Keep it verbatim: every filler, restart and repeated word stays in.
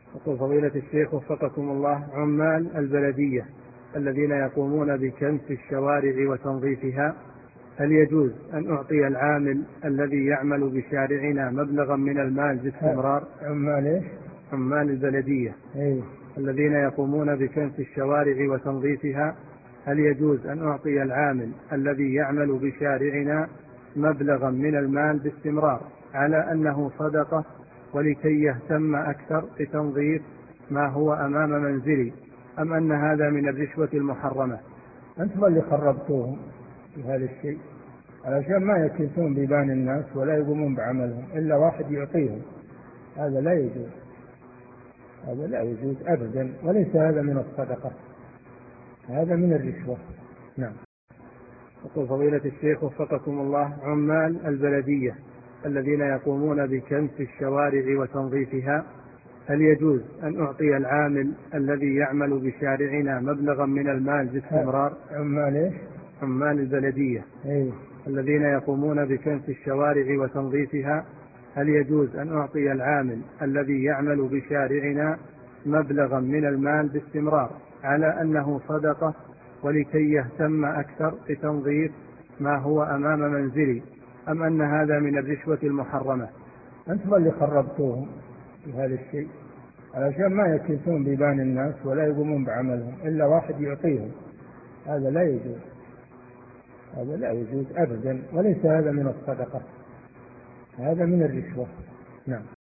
يقول فضيلة الشيخ وفقكم الله: عمال البلدية الذين يقومون بكنس الشوارع وتنظيفها، هل يجوز أن أعطي العامل الذي يعمل بشارعنا مبلغا من المال باستمرار؟ عمال إيش؟ عمال البلدية إيه؟ الذين يقومون بكنس الشوارع وتنظيفها، هل يجوز أن أعطي العامل الذي يعمل بشارعنا مبلغا من المال باستمرار على أنه صدقة ولكي يهتم أكثر بتنظيف ما هو أمام منزلي، أم أن هذا من الرشوة المحرمة؟ أنتم اللي خربتوهم في هذا الشيء، علشان ما يكنسون بيبان الناس ولا يقومون بعملهم إلا واحد يعطيهم. هذا لا يجوز، هذا لا يجوز أبدا، وليس هذا من الصدقة، هذا من الرشوة. نعم. يقول فضيلة الشيخ وفقكم الله: عمال البلدية الذين يقومون بكنس الشوارع وتنظيفها، هل يجوز أن أعطي العامل الذي يعمل بشارعنا مبلغا من المال باستمرار؟ عمال إيش؟ عمال البلدية إيه؟ الذين يقومون بكنس الشوارع وتنظيفها، هل يجوز أن أعطي العامل الذي يعمل بشارعنا مبلغا من المال باستمرار على أنه صدقة ولكي يهتم أكثر بتنظيف ما هو أمام منزلي، أم أن هذا من الرشوة المحرمة؟ أنتم اللي خربتوهم في هذا الشيء، علشان ما يكنسون بيبان الناس ولا يقومون بعملهم إلا واحد يعطيهم. هذا لا يجوز، هذا لا يجوز أبدا، وليس هذا من الصدقة، هذا من الرشوة. نعم.